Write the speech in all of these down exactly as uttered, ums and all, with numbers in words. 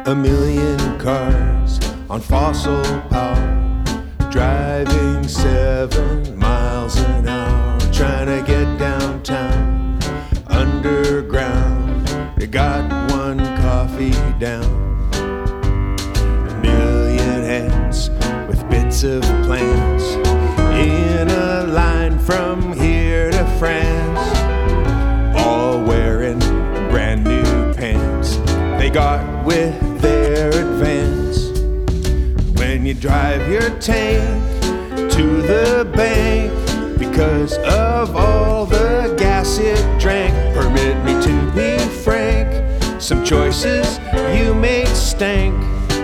A million cars on fossil power, driving seven miles an hour, trying to get downtown, underground. They got one coffee down. A million hands with bits of plans in a line from here to France, all wearing brand new pants they got with their advance. When you drive your tank to the bank because of all the gas it drank, permit me to be frank, some choices you made stank.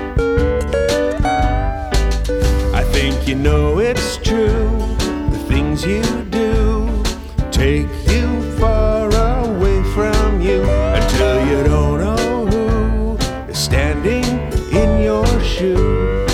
I think you know it's true, the things you do take you far away from you until you don't know who is standing in your shoe.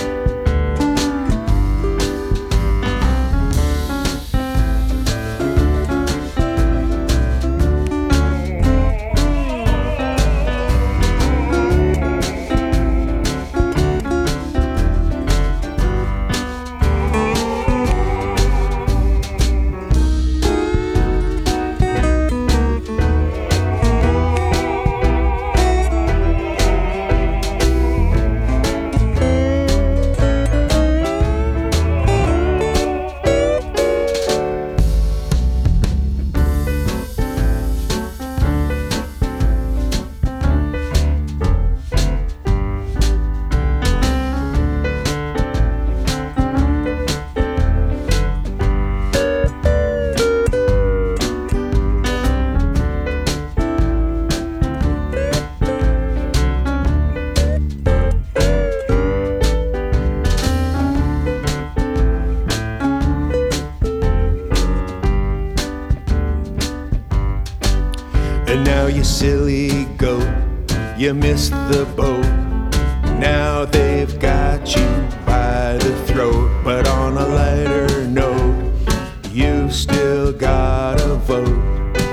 And now you silly goat, you missed the boat. Now they've got you by the throat. But on a lighter note, you still gotta vote.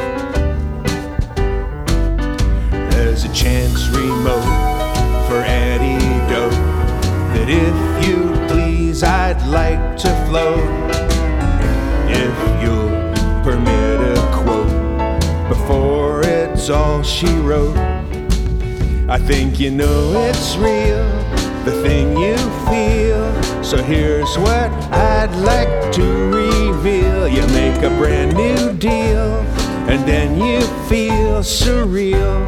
There's a chance remote for antidote, that if you please I'd like to float. If you'll permit a quote before it's all she wrote. I think you know it's real, the thing you feel. So here's what I'd like to reveal. You make a brand new deal, and then you feel surreal.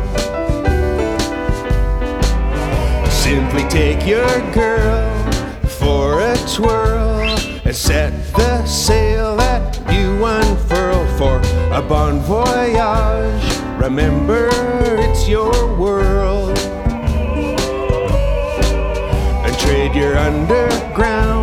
Simply take your girl for a twirl and set the sail that you unfurl for a bon voyage. Remember, it's your world. And trade your underground